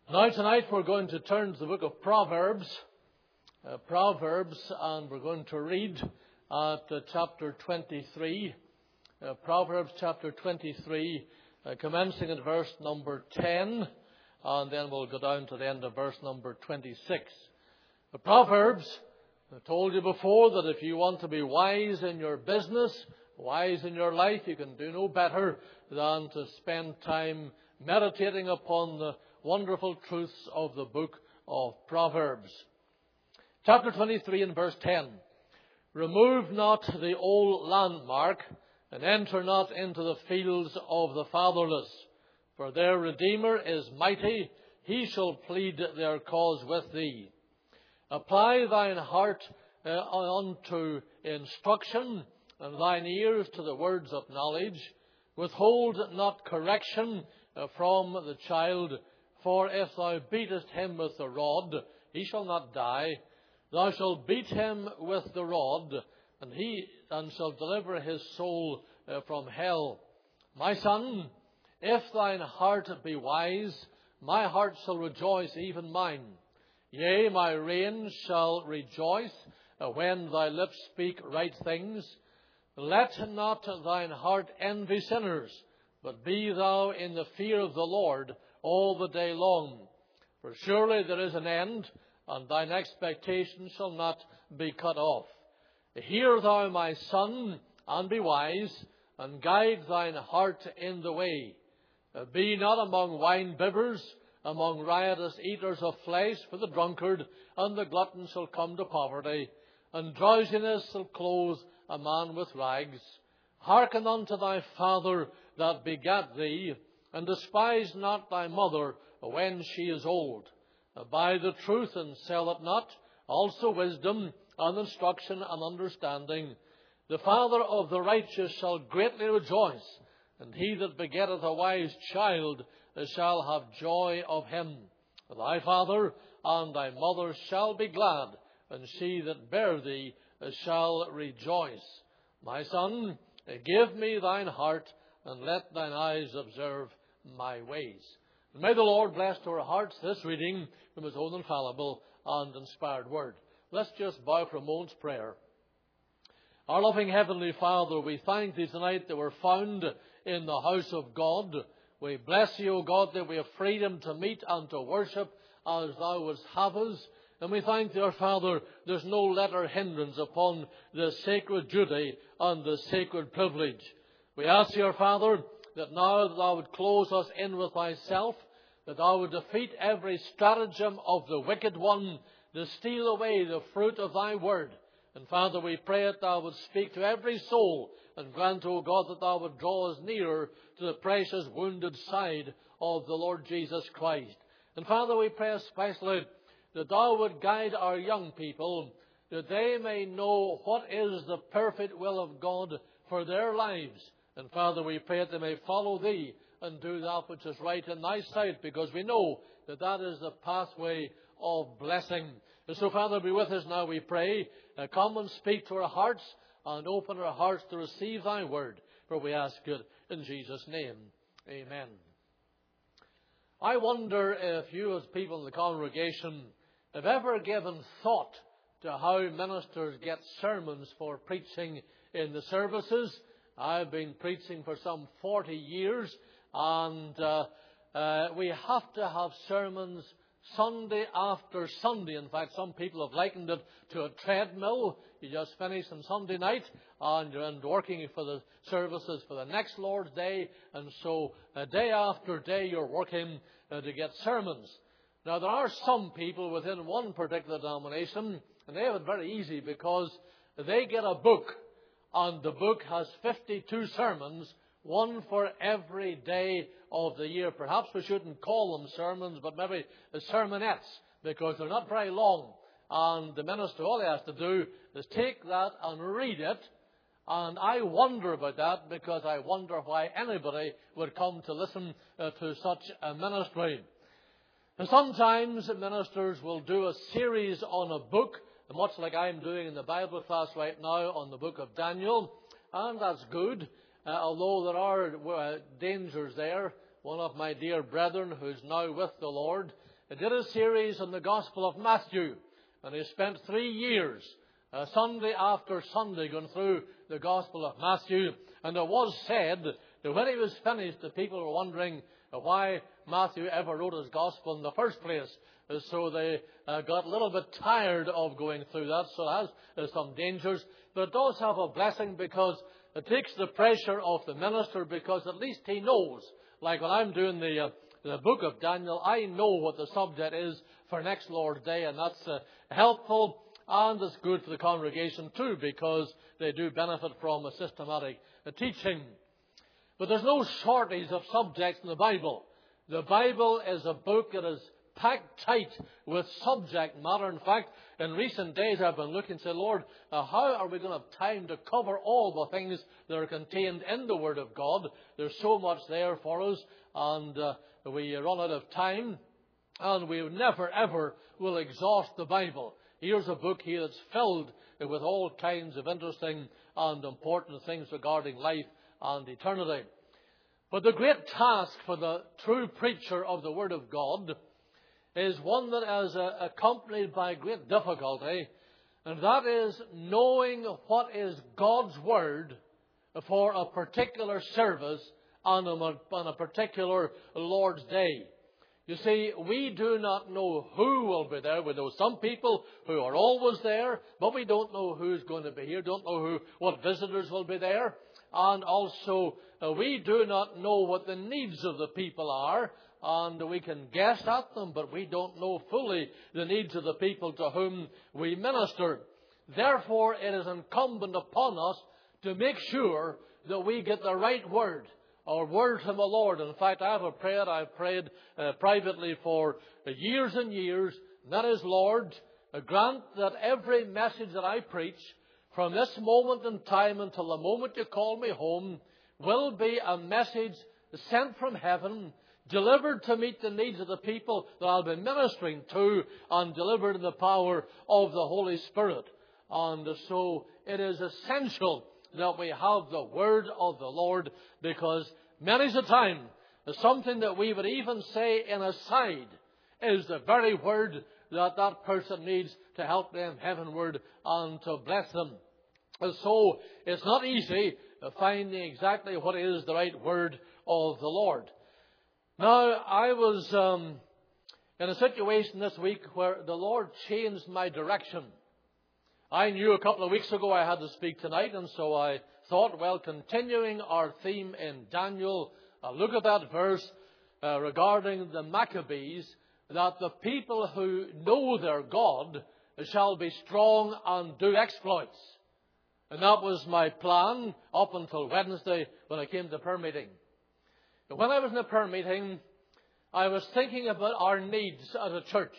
Now tonight we're going to turn to the book of Proverbs, and we're going to read at chapter 23, Proverbs chapter 23, commencing at verse number 10, and then we'll go down to the end of verse number 26. The Proverbs, I told you before that if you want to be wise in your business, wise in your life, you can do no better than to spend time meditating upon the wonderful truths of the book of Proverbs. Chapter 23 and verse 10. Remove not the old landmark, and enter not into the fields of the fatherless. For their Redeemer is mighty, he shall plead their cause with thee. Apply thine heart unto instruction, and thine ears to the words of knowledge. Withhold not correction from the child, for if thou beatest him with the rod, he shall not die. Thou shalt beat him with the rod, and shall deliver his soul from hell. My son, if thine heart be wise, my heart shall rejoice, even mine. Yea, my reins shall rejoice when thy lips speak right things. Let not thine heart envy sinners, but be thou in the fear of the Lord all the day long. For surely there is an end, and thine expectation shall not be cut off. Hear thou, my son, and be wise, and guide thine heart in the way. Be not among wine-bibbers, among riotous eaters of flesh, for the drunkard and the glutton shall come to poverty, and drowsiness shall clothe a man with rags. Hearken unto thy father that begat thee, and despise not thy mother when she is old. Buy the truth and sell it not, also wisdom and instruction and understanding. The father of the righteous shall greatly rejoice, and he that begetteth a wise child shall have joy of him. Thy father and thy mother shall be glad, and she that bare thee shall rejoice. My son, give me thine heart, and let thine eyes observe my ways. And may the Lord bless to our hearts this reading from his own infallible and inspired word. Let's just bow for a moment's prayer. Our loving Heavenly Father, we thank thee tonight that we're found in the house of God. We bless you, O God, that we have freedom to meet and to worship as thou wouldst have us. And we thank thee, our Father, there's no let or hindrance upon the sacred duty and the sacred privilege. We ask you, our Father, that now thou would close us in with thyself, that thou would defeat every stratagem of the wicked one to steal away the fruit of thy word. And Father, we pray that thou would speak to every soul, and grant, O God, that thou would draw us nearer to the precious wounded side of the Lord Jesus Christ. And Father, we pray especially that thou would guide our young people, that they may know what is the perfect will of God for their lives. And Father, we pray that they may follow thee and do that which is right in thy sight, because we know that that is the pathway of blessing. And so, Father, be with us now, we pray. Come and speak to our hearts, and open our hearts to receive thy word. For we ask it in Jesus' name. Amen. I wonder if you as people in the congregation have ever given thought to how ministers get sermons for preaching in the services. I've been preaching for some 40 years, and we have to have sermons Sunday after Sunday. In fact, some people have likened it to a treadmill. You just finish on Sunday night, and you're working for the services for the next Lord's Day, and so day after day you're working to get sermons. Now, there are some people within one particular denomination, and they have it very easy because they get a book, and the book has 52 sermons, one for every day of the year. Perhaps we shouldn't call them sermons, but maybe sermonettes, because they're not very long. And the minister, all he has to do is take that and read it. And I wonder about that, because I wonder why anybody would come to listen to such a ministry. And sometimes ministers will do a series on a book, much like I'm doing in the Bible class right now on the book of Daniel. And that's good, although there are dangers there. One of my dear brethren who's now with the Lord did a series on the Gospel of Matthew, and he spent 3 years, Sunday after Sunday, going through the Gospel of Matthew. And it was said that when he was finished, the people were wondering why Matthew ever wrote his Gospel in the first place. So they got a little bit tired of going through that. So it has some dangers. But it does have a blessing because it takes the pressure off the minister, because at least he knows. Like when I'm doing the book of Daniel, I know what the subject is for next Lord's Day, and that's helpful, and it's good for the congregation too, because they do benefit from a systematic teaching. But there's no shortage of subjects in the Bible. The Bible is a book that is packed tight with subject matter. In fact, in recent days I've been looking and said, Lord, how are we going to have time to cover all the things that are contained in the Word of God? There's so much there for us, and we run out of time, and we never ever will exhaust the Bible. Here's a book here that's filled with all kinds of interesting and important things regarding life and eternity. But the great task for the true preacher of the Word of God is one that is accompanied by great difficulty, and that is knowing what is God's Word for a particular service on a particular Lord's Day. You see, we do not know who will be there. We know some people who are always there, but we don't know who's going to be here, don't know what visitors will be there. And also, we do not know what the needs of the people are, and we can guess at them, but we don't know fully the needs of the people to whom we minister. Therefore, it is incumbent upon us to make sure that we get the right word, or word from the Lord. In fact, I have a prayer I've prayed privately for years and years, and that is, Lord, grant that every message that I preach from this moment in time until the moment you call me home will be a message sent from heaven, delivered to meet the needs of the people that I'll be ministering to, and delivered in the power of the Holy Spirit. And so it is essential that we have the word of the Lord, because many's the time something that we would even say in aside is the very word that person needs to help them heavenward and to bless them. And so it's not easy finding exactly what is the right word of the Lord. Now, I was in a situation this week where the Lord changed my direction. I knew a couple of weeks ago I had to speak tonight, and so I thought, well, continuing our theme in Daniel, look at that verse regarding the Maccabees, that the people who know their God shall be strong and do exploits. And that was my plan up until Wednesday when I came to the prayer meeting. When I was in the prayer meeting, I was thinking about our needs as a church.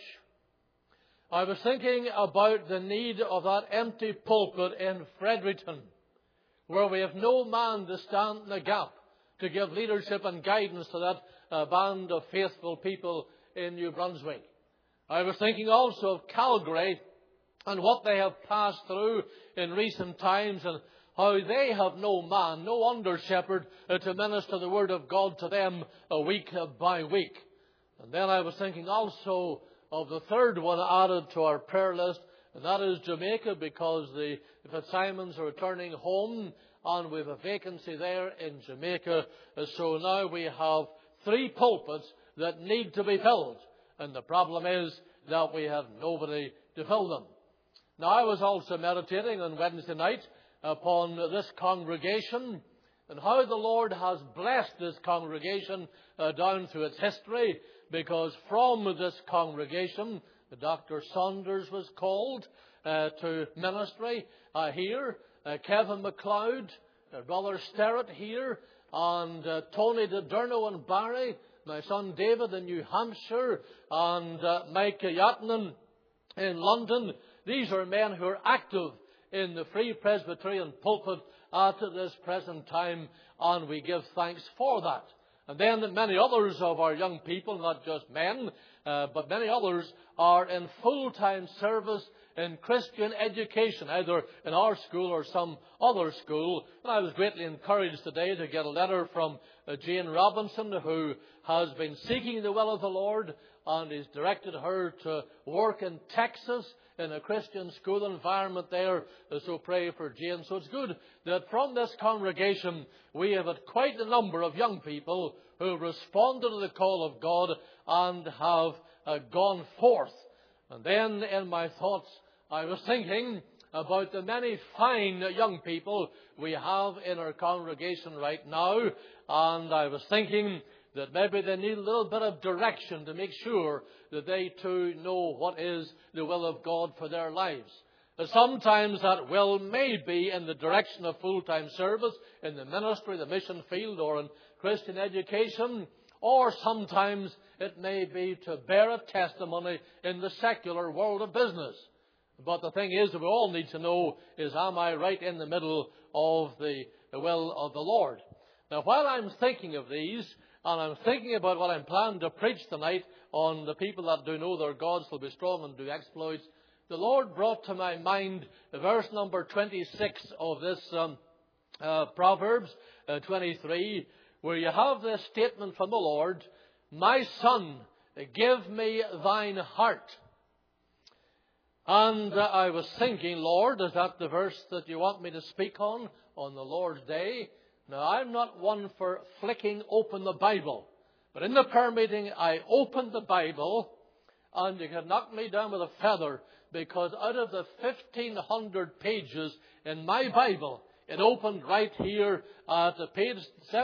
I was thinking about the need of that empty pulpit in Fredericton, where we have no man to stand in the gap to give leadership and guidance to that band of faithful people in New Brunswick. I was thinking also of Calgary and what they have passed through in recent times, and how they have no man, no under-shepherd to minister the Word of God to them week by week. And then I was thinking also of the third one added to our prayer list, and that is Jamaica, because the Fitzsimons are returning home, and we have a vacancy there in Jamaica. So now we have 3 pulpits that need to be filled, and the problem is that we have nobody to fill them. Now, I was also meditating on Wednesday night upon this congregation and how the Lord has blessed this congregation down through its history, because from this congregation, Dr. Saunders was called to ministry here, Kevin MacLeod, Brother Sterrett here, and Tony DeDerno in Barry, my son David in New Hampshire, and Mike Yatnan in London. These are men who are active in the Free Presbyterian pulpit at this present time, and we give thanks for that. And then many others of our young people, not just men, but many others are in full-time service in Christian education, either in our school or some other school. And I was greatly encouraged today to get a letter from Jane Robinson, who has been seeking the will of the Lord and he's directed her to work in Texas in a Christian school environment there. So pray for Jane. So it's good that from this congregation we have had quite a number of young people who responded to the call of God and have gone forth. And then in my thoughts I was thinking about the many fine young people we have in our congregation right now, and I was thinking that maybe they need a little bit of direction to make sure that they too know what is the will of God for their lives. Sometimes that will may be in the direction of full-time service in the ministry, the mission field, or in Christian education, or sometimes it may be to bear a testimony in the secular world of business. But the thing is that we all need to know is, am I right in the middle of the will of the Lord? Now, while I'm thinking of these, and I'm thinking about what I'm planning to preach tonight on the people that do know their gods will be strong and do exploits, the Lord brought to my mind verse number 26 of this Proverbs 23, where you have this statement from the Lord, "My son, give me thine heart." And I was thinking, Lord, is that the verse that you want me to speak on the Lord's Day? Now, I'm not one for flicking open the Bible. But in the prayer meeting, I opened the Bible, and you could knock me down with a feather, because out of the 1,500 pages in my Bible, it opened right here at page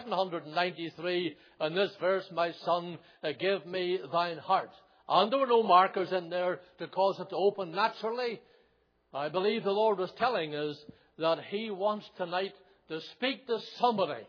793, and this verse, "My son, give me thine heart." And there were no markers in there to cause it to open naturally. I believe the Lord was telling us that He wants tonight to speak to somebody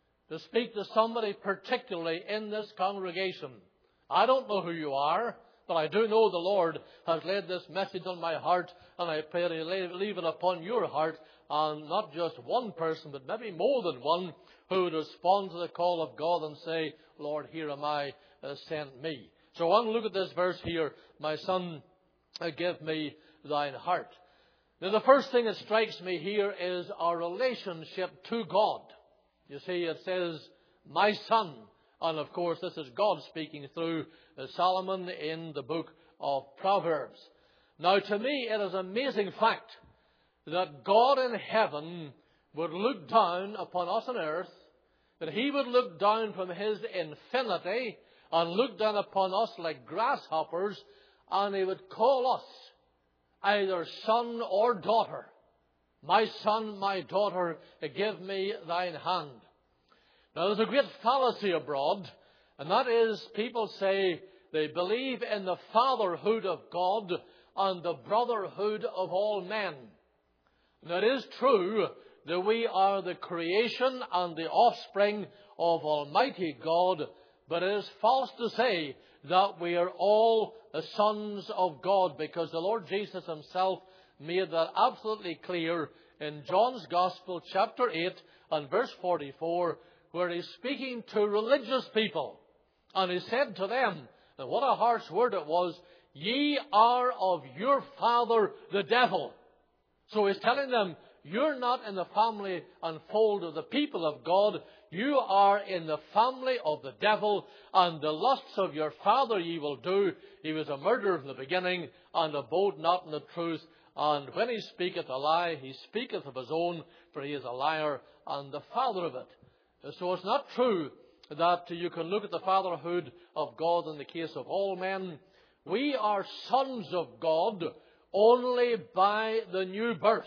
particularly in this congregation. I don't know who you are, but I do know the Lord has laid this message on my heart, and I pray to leave it upon your heart, and not just one person, but maybe more than one, who would respond to the call of God and say, "Lord, here am I, send me." So I want to look at this verse here, "My son, give me thine heart." Now, the first thing that strikes me here is our relationship to God. You see, it says, "My son." And of course, this is God speaking through Solomon in the book of Proverbs. Now, to me, it is an amazing fact that God in heaven would look down upon us on earth, that He would look down from His infinity and look down upon us like grasshoppers, and He would call us either son or daughter. "My son, my daughter, give me thine hand." Now, there's a great fallacy abroad, and that is people say they believe in the fatherhood of God and the brotherhood of all men. Now, it is true that we are the creation and the offspring of Almighty God, but it is false to say that we are all the sons of God, because the Lord Jesus Himself made that absolutely clear in John's Gospel, chapter 8 and verse 44, where He's speaking to religious people. And He said to them, and what a harsh word it was, "Ye are of your father the devil." So He's telling them, you're not in the family and fold of the people of God. You are in the family of the devil, and the lusts of your father ye will do. He was a murderer from the beginning, and abode not in the truth. And when he speaketh a lie, he speaketh of his own, for he is a liar and the father of it. So it's not true that you can look at the fatherhood of God in the case of all men. We are sons of God only by the new birth.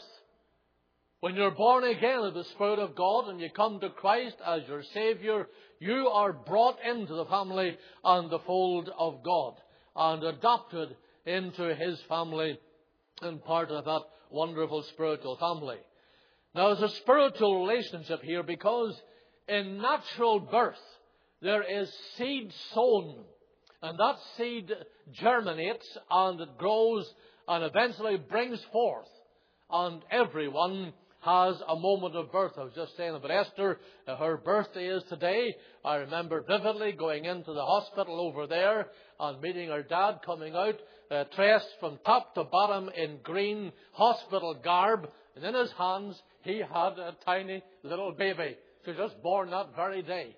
When you're born again of the Spirit of God and you come to Christ as your Savior, you are brought into the family and the fold of God and adopted into His family and part of that wonderful spiritual family. Now, there's a spiritual relationship here, because in natural birth there is seed sown, and that seed germinates and it grows and eventually brings forth, and everyone has a moment of birth. I was just saying about Esther, her birthday is today. I remember vividly going into the hospital over there and meeting her dad coming out, dressed from top to bottom in green hospital garb, and in his hands he had a tiny little baby. She was just born that very day.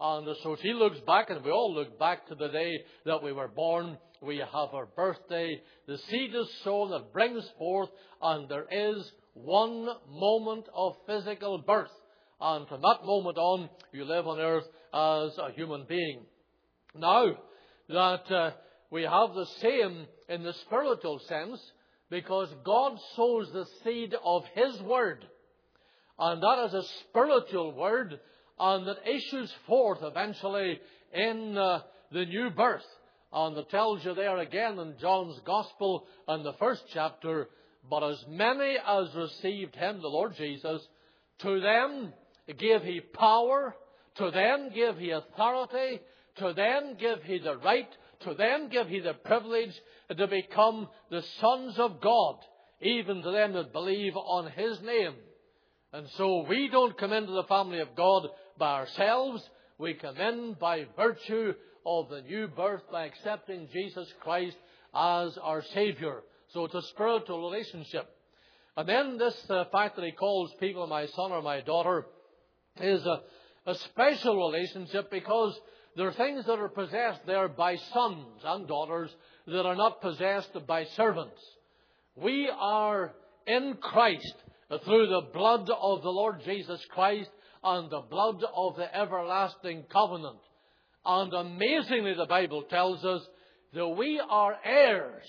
And so she looks back, and we all look back to the day that we were born. We have our birthday. The seed is sown that brings forth, and there is one moment of physical birth. And from that moment on, you live on earth as a human being. Now, that we have the same in the spiritual sense, because God sows the seed of His Word. And that is a spiritual word, and that issues forth eventually in the new birth. And it tells you there again in John's Gospel in the 1st chapter, but as many as received Him, the Lord Jesus, to them gave He power, to them gave He authority, to them gave He the right, to them gave He the privilege to become the sons of God, even to them that believe on His name. And so we don't come into the family of God by ourselves. We come in by virtue of the new birth, by accepting Jesus Christ as our Savior. So it's a spiritual relationship. And then this fact that He calls people my son or my daughter is a special relationship, because there are things that are possessed there by sons and daughters that are not possessed by servants. We are in Christ through the blood of the Lord Jesus Christ and the blood of the everlasting covenant. And amazingly, the Bible tells us that we are heirs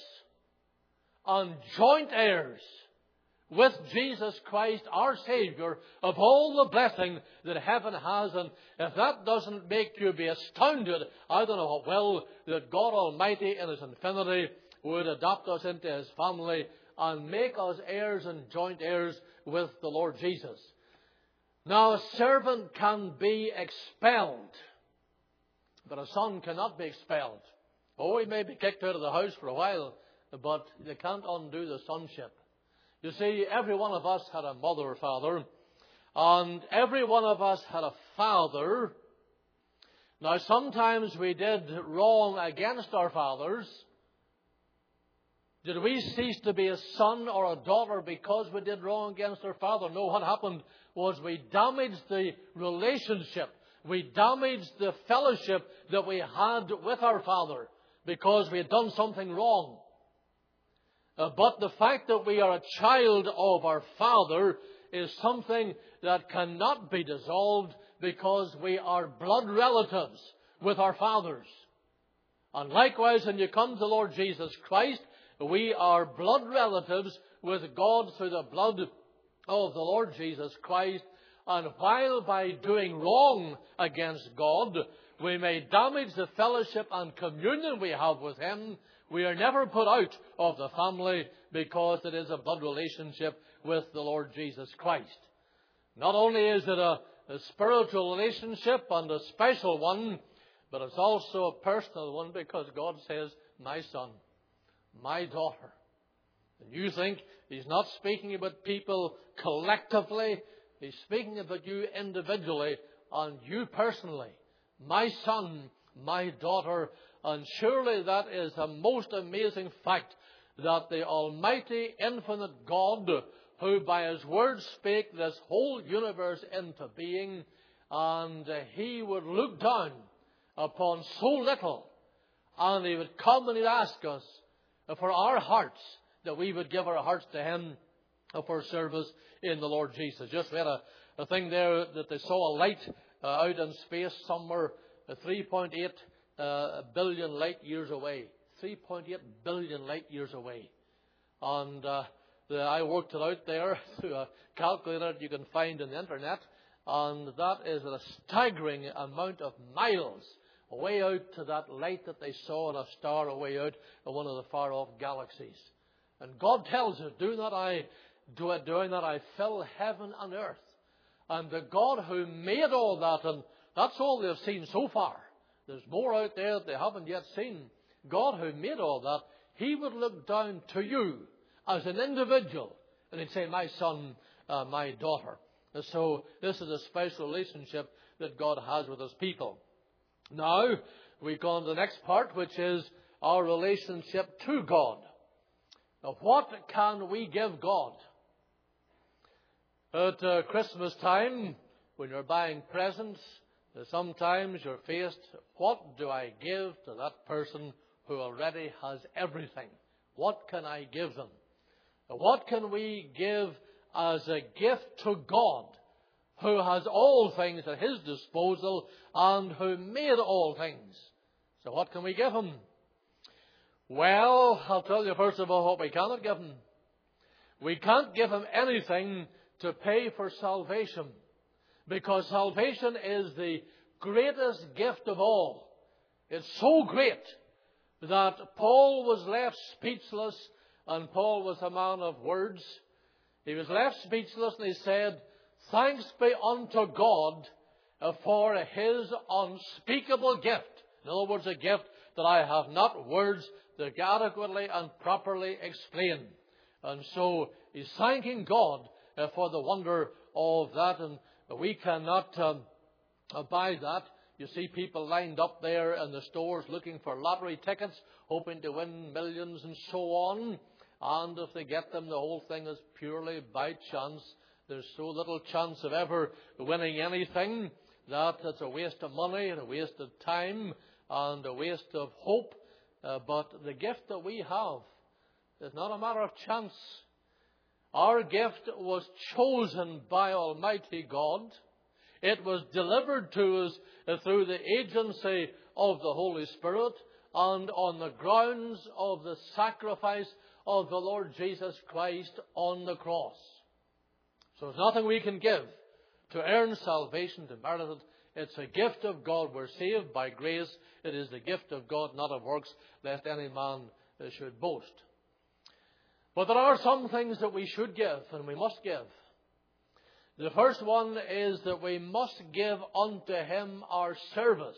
and joint heirs with Jesus Christ, our Savior, of all the blessing that heaven has. And if that doesn't make you be astounded, I don't know what will, that God Almighty in His infinity would adopt us into His family and make us heirs and joint heirs with the Lord Jesus. Now, a servant can be expelled, but a son cannot be expelled. Oh, he may be kicked out of the house for a while, but they can't undo the sonship. You see, every one of us had a mother or father, and every one of us had a father. Now, sometimes we did wrong against our fathers. Did we cease to be a son or a daughter because we did wrong against our father? No, what happened was we damaged the relationship. We damaged the fellowship that we had with our father because we had done something wrong. But the fact that we are a child of our Father is something that cannot be dissolved, because we are blood relatives with our fathers. And likewise, when you come to the Lord Jesus Christ, we are blood relatives with God through the blood of the Lord Jesus Christ. And while by doing wrong against God, we may damage the fellowship and communion we have with Him, we are never put out of the family, because it is a blood relationship with the Lord Jesus Christ. Not only is it a spiritual relationship and a special one, but it's also a personal one, because God says, my son, my daughter. And you think He's not speaking about people collectively. He's speaking about you individually and you personally. My son, my daughter. And surely that is a most amazing fact, that the Almighty, infinite God, who by His word spake this whole universe into being, and He would look down upon so little, and He would come and He'd ask us for our hearts, that we would give our hearts to Him for service in the Lord Jesus. Just read a thing there that they saw a light out in space somewhere, 3.8 billion light years away. 3.8 billion light years away. And I worked it out there through a calculator that you can find on the internet. And that is a staggering amount of miles away out to that light that they saw in a star away out in one of the far-off galaxies. And God tells us, do not I fill heaven and earth. And the God who made all that, and that's all they've seen so far. There's more out there that they haven't yet seen. God who made all that, He would look down to you as an individual, and He'd say, my son, my daughter. And so this is a special relationship that God has with His people. Now, we go on to the next part, which is our relationship to God. Now, what can we give God? At Christmas time, when you're buying presents, Sometimes you're faced, what do I give to that person who already has everything? What can I give them? What can we give as a gift to God, who has all things at His disposal and who made all things? So what can we give Him? Well, I'll tell you first of all what we cannot give Him. We can't give Him anything to pay for salvation, because salvation is the greatest gift of all. It's so great that Paul was left speechless, and Paul was a man of words. He was left speechless, and he said, "Thanks be unto God for His unspeakable gift." In other words, a gift that I have not words to adequately and properly explain. And so he's thanking God for the wonder of that, and we cannot buy that. You see people lined up there in the stores looking for lottery tickets, hoping to win millions and so on. And if they get them, the whole thing is purely by chance. There's so little chance of ever winning anything that it's a waste of money and a waste of time and a waste of hope. But the gift that we have is not a matter of chance. Our gift was chosen by Almighty God. It was delivered to us through the agency of the Holy Spirit and on the grounds of the sacrifice of the Lord Jesus Christ on the cross. So there's nothing we can give to earn salvation, to merit it. It's a gift of God. We're saved by grace. It is the gift of God, not of works, lest any man should boast. But there are some things that we should give and we must give. The first one is that we must give unto Him our service.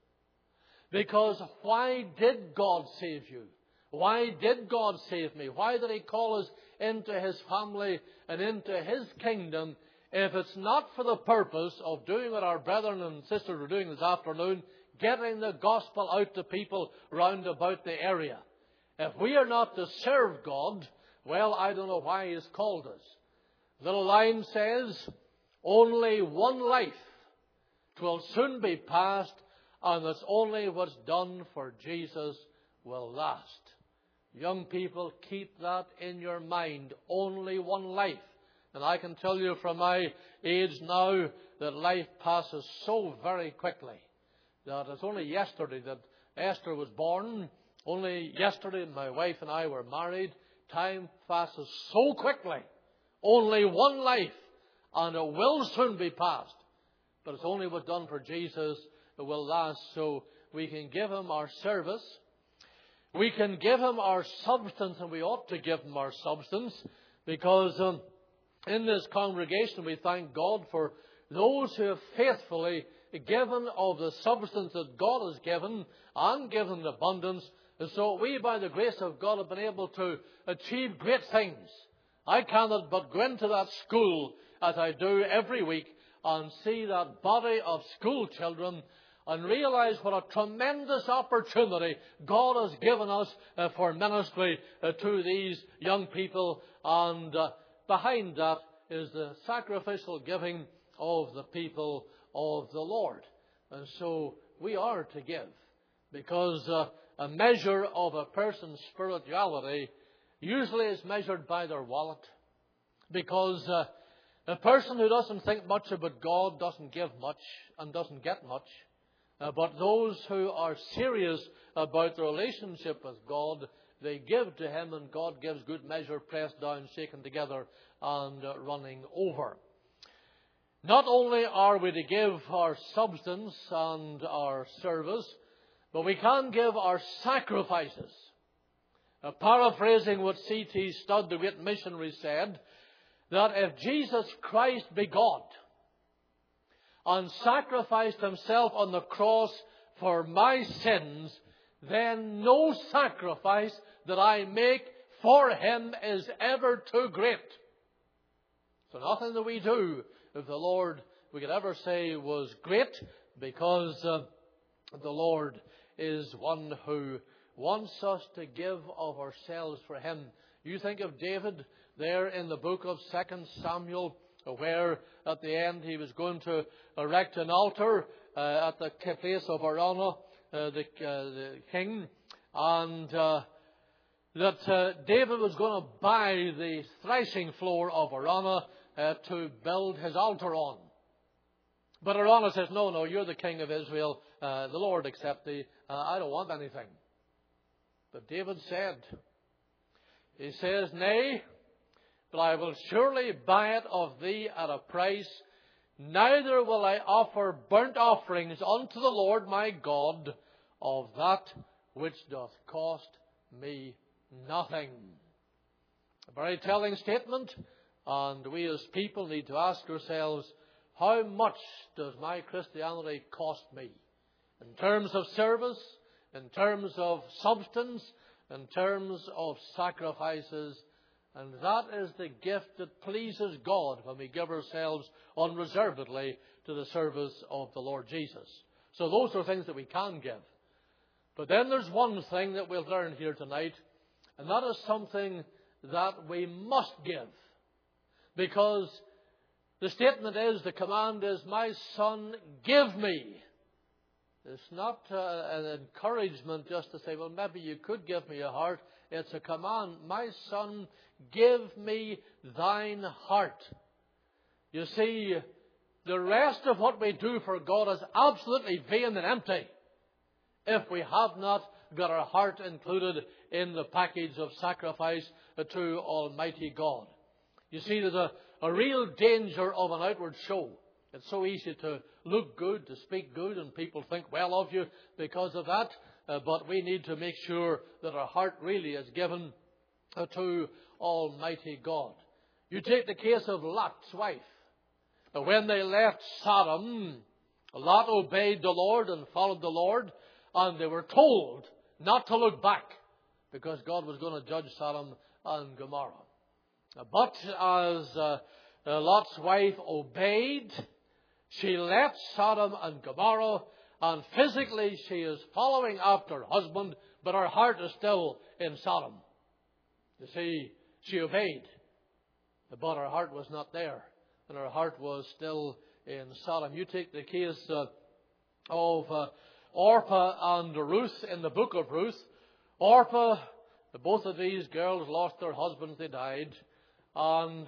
Because why did God save you? Why did God save me? Why did He call us into His family and into His kingdom if it's not for the purpose of doing what our brethren and sisters are doing this afternoon, getting the gospel out to people round about the area? If we are not to serve God, well, I don't know why He has called us. The little line says, only one life, 'twill soon be past, and it's only what's done for Jesus will last. Young people, keep that in your mind. Only one life. And I can tell you from my age now that life passes so very quickly that it's only yesterday that Esther was born. Only yesterday my wife and I were married. Time passes so quickly. Only one life, and it will soon be past. But it's only what's done for Jesus that will last. So we can give Him our service. We can give Him our substance, and we ought to give Him our substance, because in this congregation we thank God for those who have faithfully given of the substance that God has given, and given in abundance. And so we, by the grace of God, have been able to achieve great things. I cannot but go into that school, as I do every week, and see that body of school children and realize what a tremendous opportunity God has given us for ministry to these young people. And behind that is the sacrificial giving of the people of the Lord. And so we are to give, because a measure of a person's spirituality usually is measured by their wallet. Because a person who doesn't think much about God doesn't give much and doesn't get much. But those who are serious about the relationship with God, they give to Him, and God gives good measure, pressed down, shaken together, and running over. Not only are we to give our substance and our service, but we can give our sacrifices. Paraphrasing what C.T. Studd, the great missionary, said, that if Jesus Christ be God and sacrificed Himself on the cross for my sins, then no sacrifice that I make for Him is ever too great. So nothing that we do with the Lord we could ever say was great, because the Lord is one who wants us to give of ourselves for Him. You think of David there in the book of 2 Samuel, where at the end he was going to erect an altar at the place of Araunah, the king, and that David was going to buy the threshing floor of Araunah to build his altar on. But Araunah says, no, you're the king of Israel. The Lord accept thee. I don't want anything. But David said, he says, nay, but I will surely buy it of thee at a price. Neither will I offer burnt offerings unto the Lord my God of that which doth cost me nothing. A very telling statement, and we as people need to ask ourselves, how much does my Christianity cost me? In terms of service, in terms of substance, in terms of sacrifices. And that is the gift that pleases God when we give ourselves unreservedly to the service of the Lord Jesus. So those are things that we can give. But then there's one thing that we'll learn here tonight, and that is something that we must give. Because the statement is, the command is, my son, give me. It's not an encouragement just to say, well, maybe you could give me a heart. It's a command. My son, give me thine heart. You see, the rest of what we do for God is absolutely vain and empty if we have not got our heart included in the package of sacrifice to Almighty God. You see, there's a real danger of an outward show. It's so easy to look good, to speak good, and people think well of you because of that. But we need to make sure that our heart really is given to Almighty God. You take the case of Lot's wife. When they left Sodom, Lot obeyed the Lord and followed the Lord, and they were told not to look back because God was going to judge Sodom and Gomorrah. But as Lot's wife obeyed, she left Sodom and Gomorrah, and physically she is following after her husband, but her heart is still in Sodom. You see, she obeyed, but her heart was not there, and her heart was still in Sodom. You take the case of Orpah and Ruth in the book of Ruth. Orpah, both of these girls lost their husbands, they died, and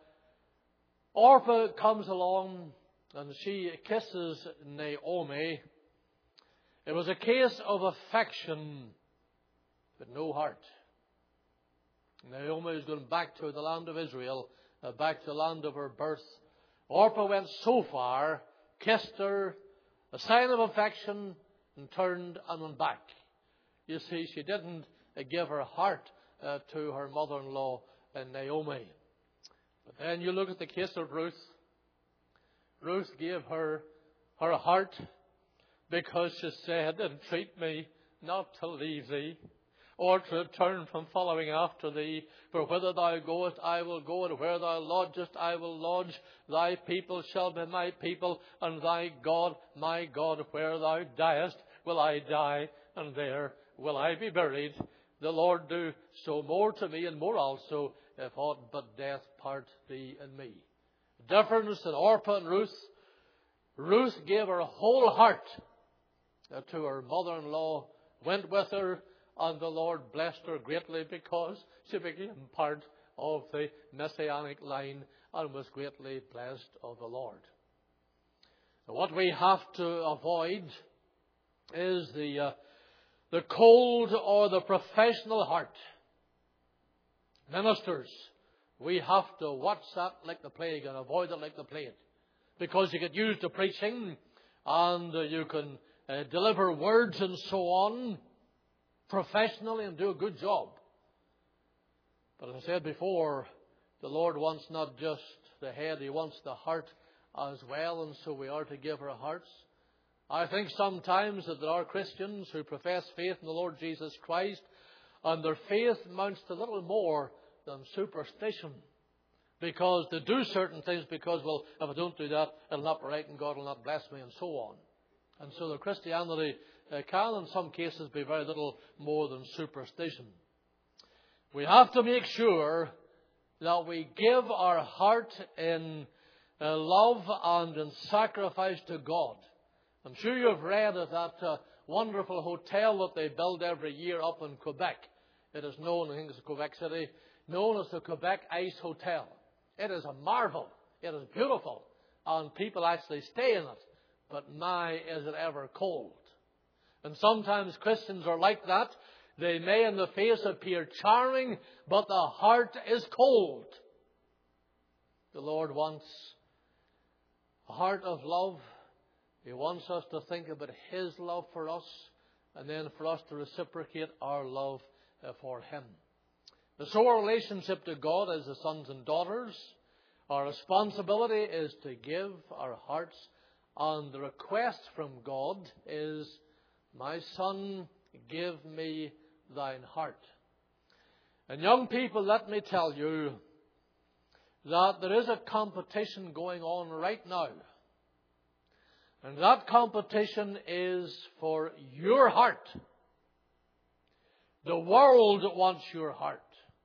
Orpah comes along and she kisses Naomi. It was a case of affection, but no heart. Naomi is going back to the land of Israel, back to the land of her birth. Orpah went so far, kissed her, a sign of affection, and turned and went back. You see, she didn't give her heart to her mother-in-law, Naomi. But then you look at the case of Ruth. Ruth gave her heart because she said, entreat me not to leave thee, or to return from following after thee. For whither thou goest, I will go, and where thou lodgest, I will lodge. Thy people shall be my people, and thy God, my God. Where thou diest, will I die, and there will I be buried. The Lord do so more to me, and more also, if aught but death part thee and me. Difference in Orpah and Ruth. Ruth gave her whole heart to her mother-in-law, went with her, and the Lord blessed her greatly because she became part of the Messianic line and was greatly blessed of the Lord. What we have to avoid is the cold or the professional heart. Ministers, we have to watch that like the plague and avoid it like the plague. Because you get used to preaching and you can deliver words and so on professionally and do a good job. But as I said before, the Lord wants not just the head, He wants the heart as well, and so we are to give our hearts. I think sometimes that there are Christians who profess faith in the Lord Jesus Christ, and their faith amounts to little more than superstition. Because they do certain things because, well, if I don't do that, it'll not be right and God will not bless me, and so on. And so their Christianity can in some cases be very little more than superstition. We have to make sure that we give our heart in love and in sacrifice to God. I'm sure you've read of that wonderful hotel that they build every year up in Quebec. It is known, I think it's Quebec City, known as the Quebec Ice Hotel. It is a marvel. It is beautiful. And people actually stay in it. But my, is it ever cold. And sometimes Christians are like that. They may in the face appear charming, but the heart is cold. The Lord wants a heart of love. He wants us to think about His love for us, and then for us to reciprocate our love for Him. So our relationship to God as the sons and daughters, our responsibility is to give our hearts, and the request from God is, my son, give me thine heart. And young people, let me tell you that there is a competition going on right now. And that competition is for your heart. The world wants your heart.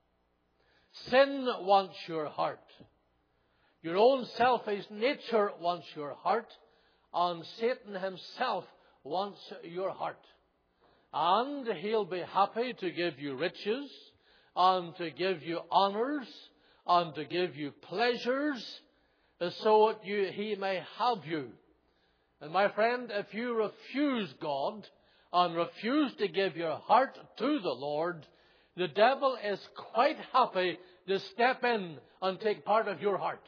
Sin wants your heart. Your own selfish nature wants your heart. And Satan himself wants your heart. And he'll be happy to give you riches, and to give you honors, and to give you pleasures, so that he may have you. And my friend, if you refuse God and refuse to give your heart to the Lord, the devil is quite happy to step in and take part of your heart.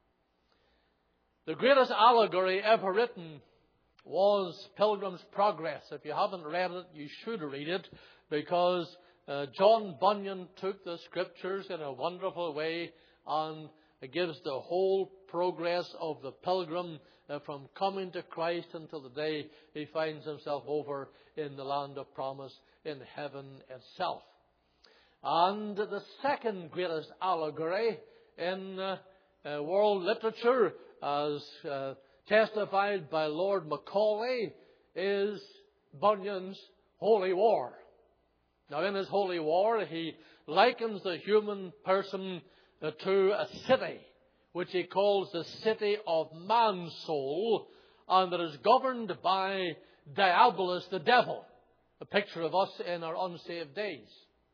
The greatest allegory ever written was Pilgrim's Progress. If you haven't read it, you should read it, because John Bunyan took the Scriptures in a wonderful way, and it gives the whole progress of the pilgrim from coming to Christ until the day he finds himself over in the land of promise in heaven itself. And the second greatest allegory in world literature, as testified by Lord Macaulay, is Bunyan's Holy War. Now, in his Holy War, he likens the human person to a city, which he calls the city of man's soul, and that is governed by Diabolus, the devil, a picture of us in our unsaved days.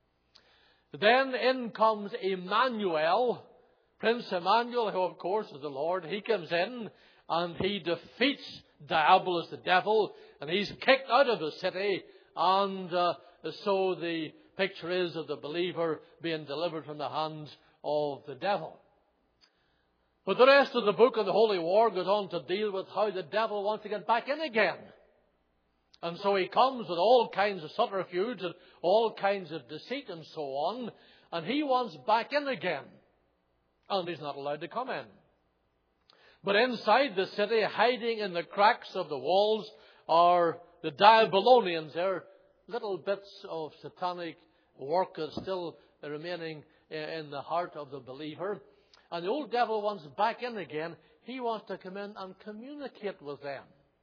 Then in comes Emmanuel, Prince Emmanuel, who of course is the Lord. He comes in and he defeats Diabolus, the devil, and he's kicked out of the city, and so the picture is of the believer being delivered from the hands of the devil. But the rest of the book of the Holy War goes on to deal with how the devil wants to get back in again. And so he comes with all kinds of subterfuge and all kinds of deceit and so on, and he wants back in again. And he's not allowed to come in. But inside the city, hiding in the cracks of the walls, are the Diabolonians. They're little bits of satanic work that's still remaining in the heart of the believer. And the old devil wants back in again. He wants to come in and communicate with them.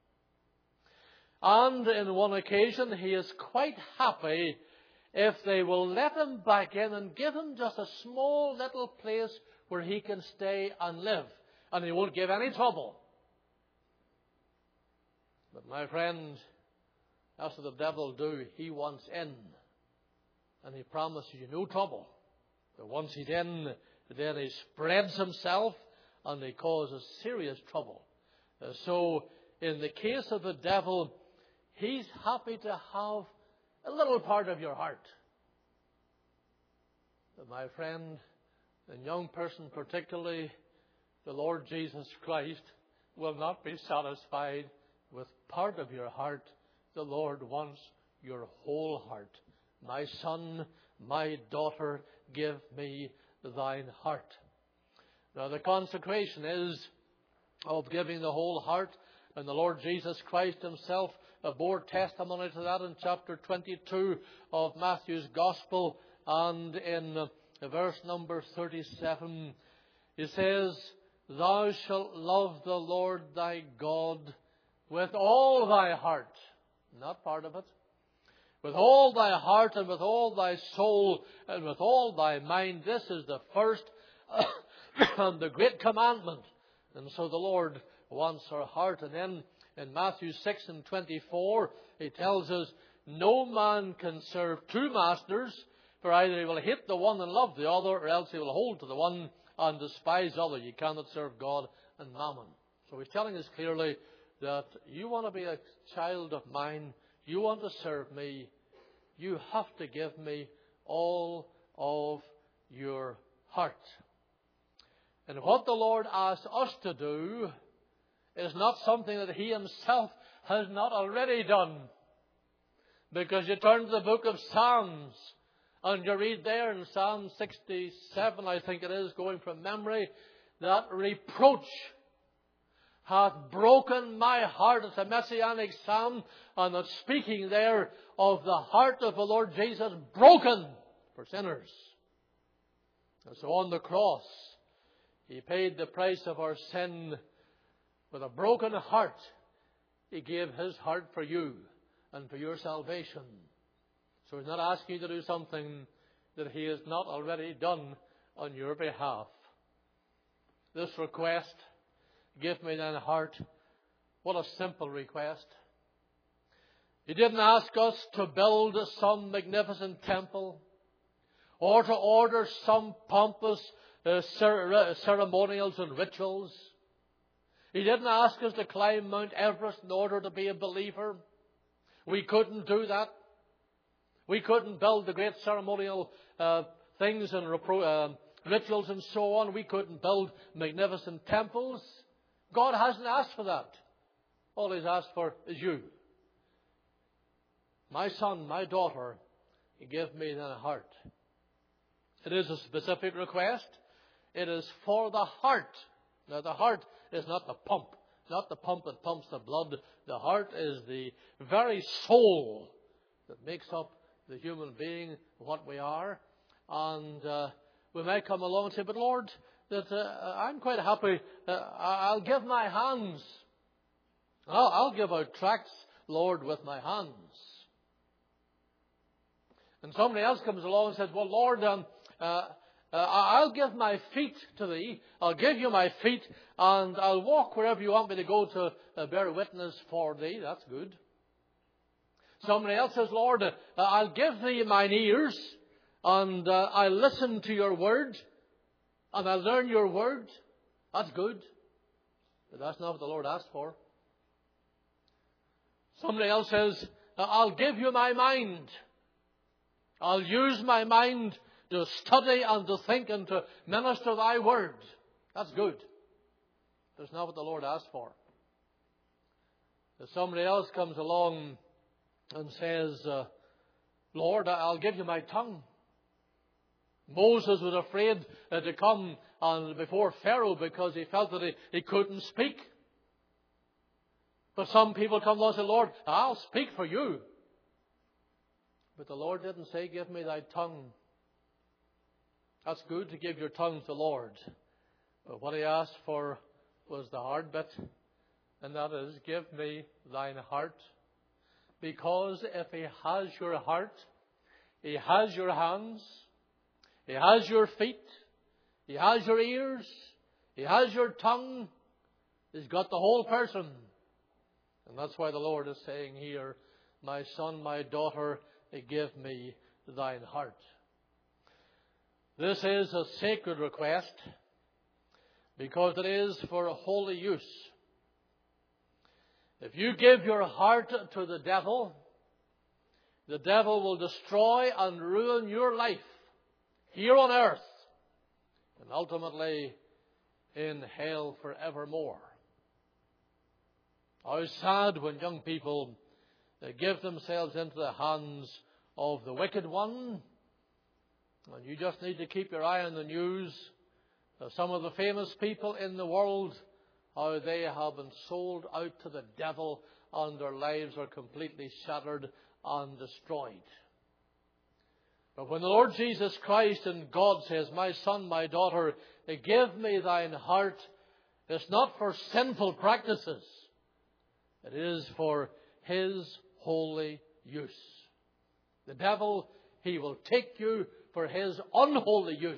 And in one occasion, he is quite happy if they will let him back in and give him just a small little place where he can stay and live. And he won't give any trouble. But my friend, that's what the devil will do. He wants in. And he promises you no trouble. But once he's in, then he spreads himself and he causes serious trouble. So in the case of the devil, he's happy to have a little part of your heart. But my friend, and young person particularly, the Lord Jesus Christ will not be satisfied with part of your heart. The Lord wants your whole heart. My son, my daughter, give me thine heart. Now the consecration is of giving the whole heart, and the Lord Jesus Christ himself bore testimony to that in chapter 22 of Matthew's Gospel, and in verse number 37 he says, Thou shalt love the Lord thy God with all thy heart, not part of it, with all thy heart and with all thy soul and with all thy mind. This is the first and the great commandment. And so the Lord wants our heart. And then In Matthew 6:24, He tells us, no man can serve two masters, for either he will hate the one and love the other, or else he will hold to the one and despise the other. You cannot serve God and mammon. So He's telling us clearly that you want to be a child of mine, you want to serve me, you have to give me all of your heart. And what the Lord asks us to do is not something that He Himself has not already done. Because you turn to the book of Psalms, and you read there in Psalm 67, I think it is, going from memory, that reproach hath broken my heart. It's a messianic psalm, and it's speaking there of the heart of the Lord Jesus broken for sinners. And so on the cross, He paid the price of our sin. With a broken heart, He gave His heart for you and for your salvation. So He's not asking you to do something that He has not already done on your behalf. This request, give me thine heart, what a simple request. He didn't ask us to build some magnificent temple or to order some pompous ceremonials and rituals. He didn't ask us to climb Mount Everest in order to be a believer. We couldn't do that. We couldn't build the great ceremonial things and rituals and so on. We couldn't build magnificent temples. God hasn't asked for that. All He's asked for is you. My son, my daughter, give me thine heart. It is a specific request. It is for the heart. Now the heart is not the pump. Not the pump that pumps the blood. The heart is the very soul that makes up the human being, what we are. And we might come along and say, but Lord, that I'm quite happy. I'll give my hands. I'll give out tracts, Lord, with my hands. And somebody else comes along and says, well, Lord, I'll give my feet to Thee. I'll give you my feet, and I'll walk wherever you want me to go to bear witness for Thee. That's good. Somebody else says, Lord, I'll give Thee mine ears, and I'll listen to your word, and I'll learn your word. That's good. But that's not what the Lord asked for. Somebody else says, I'll give you my mind. I'll use my mind to study and to think and to minister Thy word. That's good. That's not what the Lord asked for. If somebody else comes along and says, Lord, I'll give you my tongue. Moses was afraid to come before Pharaoh because he felt that he couldn't speak. But some people come along and say, Lord, I'll speak for you. But the Lord didn't say, give me thy tongue. That's good to give your tongue to the Lord. But what He asked for was the hard bit. And that is, give me thine heart. Because if He has your heart, He has your hands, He has your feet, He has your ears, He has your tongue, He's got the whole person. And that's why the Lord is saying here, my son, my daughter, give me thine heart. This is a sacred request because it is for holy use. If you give your heart to the devil will destroy and ruin your life here on earth and ultimately in hell forevermore. How sad when young people give themselves into the hands of the wicked one. And you just need to keep your eye on the news. Some of the famous people in the world, how they have been sold out to the devil and their lives are completely shattered and destroyed. But when the Lord Jesus Christ and God says, my son, my daughter, give me thine heart, it's not for sinful practices. It is for His holy use. The devil, he will take you for his unholy use.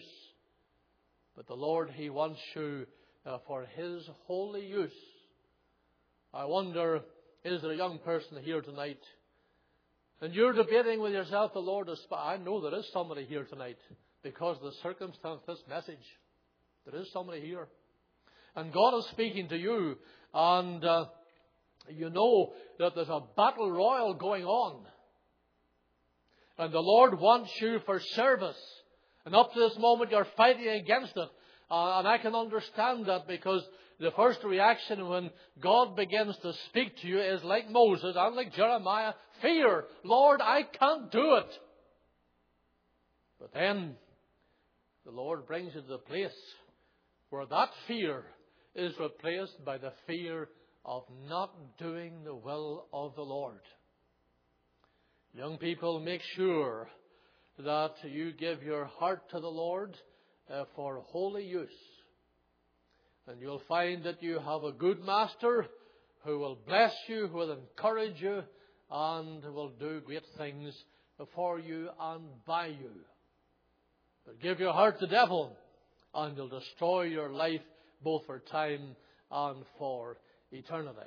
But the Lord, He wants you for His holy use. I wonder, is there a young person here tonight? And you're debating with yourself, the Lord is... I know there is somebody here tonight because of the circumstance of this message. There is somebody here. And God is speaking to you. And you know that there's a battle royal going on. And the Lord wants you for service. And up to this moment you're fighting against it. And I can understand that, because the first reaction when God begins to speak to you is like Moses and like Jeremiah, fear. Lord, I can't do it. But then the Lord brings you to the place where that fear is replaced by the fear of not doing the will of the Lord. Young people, make sure that you give your heart to the Lord for holy use. And you'll find that you have a good master who will bless you, who will encourage you, and will do great things for you and by you. But give your heart to the devil, and he'll destroy your life both for time and for eternity.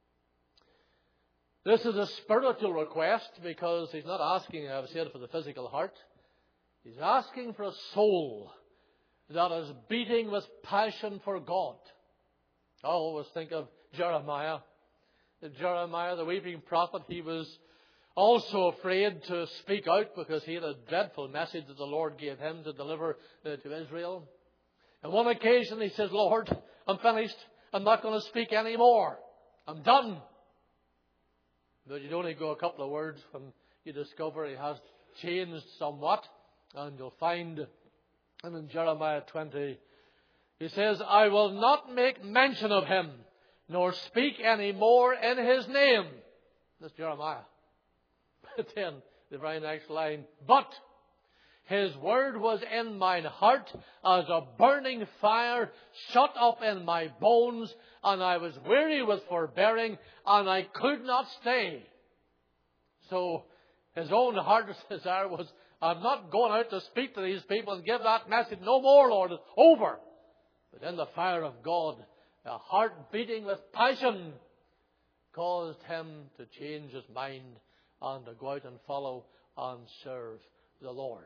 This is a spiritual request, because he's not asking, I've said, for the physical heart. He's asking for a soul that is beating with passion for God. I always think of Jeremiah. Jeremiah, the weeping prophet, he was also afraid to speak out because he had a dreadful message that the Lord gave him to deliver to Israel. On one occasion he says, Lord, I'm finished. I'm not going to speak anymore. I'm done. But you'd only go a couple of words when you discover he has changed somewhat. And you'll find, and in Jeremiah 20, he says, I will not make mention of him, nor speak any more in his name. That's Jeremiah. But then, the very next line, but his word was in mine heart as a burning fire shut up in my bones, and I was weary with forbearing, and I could not stay. So his own heart's desire was, I'm not going out to speak to these people and give that message no more, Lord. It's over. But in the fire of God, a heart beating with passion caused him to change his mind and to go out and follow and serve the Lord.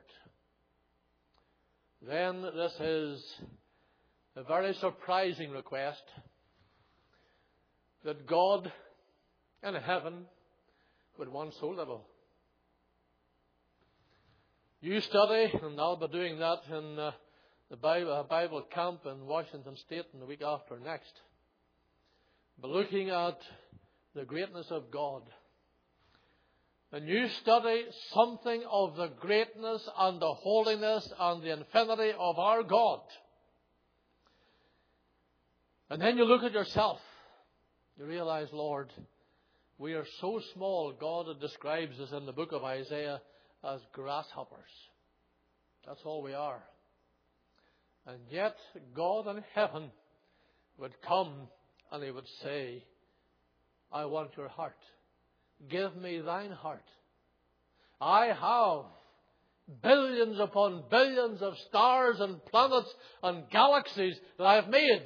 Then this is a very surprising request, that God in heaven would want so little. You study, and I'll be doing that in the Bible camp in Washington State in the week after next. But looking at the greatness of God, and you study something of the greatness and the holiness and the infinity of our God, and then you look at yourself, you realize, Lord, we are so small. God describes us in the book of Isaiah as grasshoppers. That's all we are. And yet God in heaven would come and he would say, I want your heart. Give me thine heart. I have billions upon billions of stars and planets and galaxies that I have made.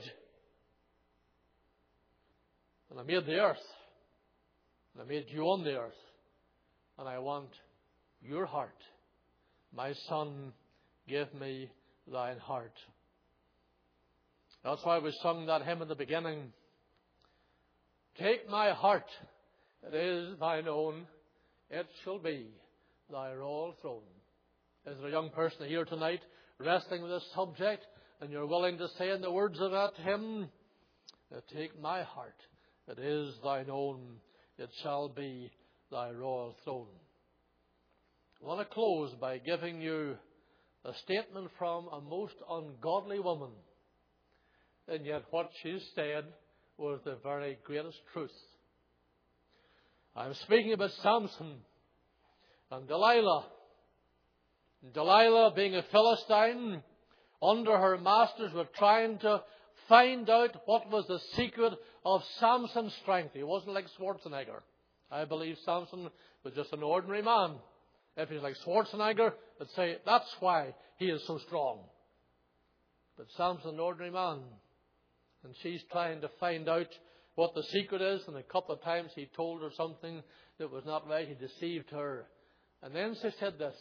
And I made the earth. And I made you on the earth. And I want your heart. My son, give me thine heart. That's why we sung that hymn in the beginning. Take my heart, it is thine own, it shall be thy royal throne. Is there a young person here tonight wrestling with this subject, and you're willing to say in the words of that hymn, take my heart, it is thine own, it shall be thy royal throne. I want to close by giving you a statement from a most ungodly woman. And yet what she said was the very greatest truth. I'm speaking about Samson and Delilah. Delilah, being a Philistine, under her masters, were trying to find out what was the secret of Samson's strength. He wasn't like Schwarzenegger. I believe Samson was just an ordinary man. If he's like Schwarzenegger, they'd say, that's why he is so strong. But Samson's an ordinary man. And she's trying to find out what the secret is, and a couple of times he told her something that was not right. He deceived her. And then she said this,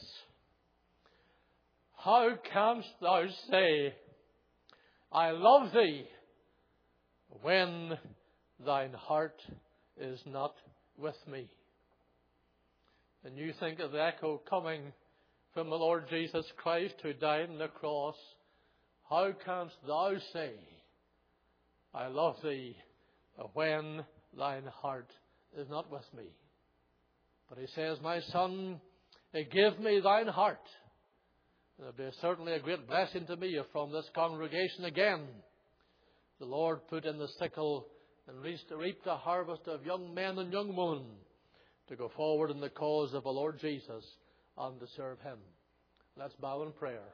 "How canst thou say, I love thee, when thine heart is not with me?" And you think of the echo coming from the Lord Jesus Christ, who died on the cross. How canst thou say, I love thee, when thine heart is not with me? But he says, "My son, give me thine heart." And it will be certainly a great blessing to me if from this congregation again the Lord put in the sickle and reap the harvest of young men and young women to go forward in the cause of the Lord Jesus and to serve him. Let's bow in prayer.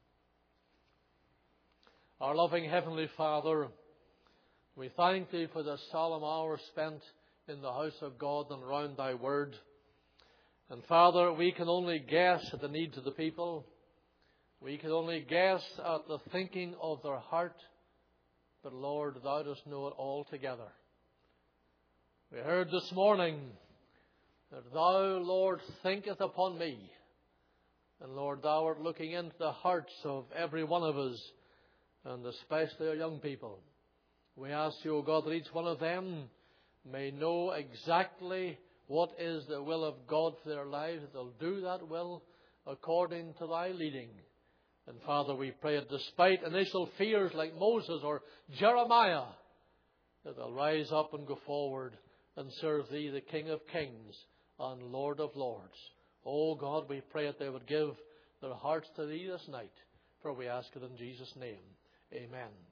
Our loving Heavenly Father, we thank Thee for this solemn hour spent in the house of God and around Thy Word. And Father, we can only guess at the needs of the people. We can only guess at the thinking of their heart. But Lord, Thou dost know it altogether. We heard this morning that Thou, Lord, thinketh upon me. And Lord, Thou art looking into the hearts of every one of us, and especially our young people. We ask You, O God, that each one of them may know exactly what is the will of God for their lives, that they'll do that will according to Thy leading. And Father, we pray that despite initial fears like Moses or Jeremiah, that they'll rise up and go forward and serve Thee, the King of Kings and Lord of Lords. Oh God, we pray that they would give their hearts to Thee this night, for we ask it in Jesus' name. Amen.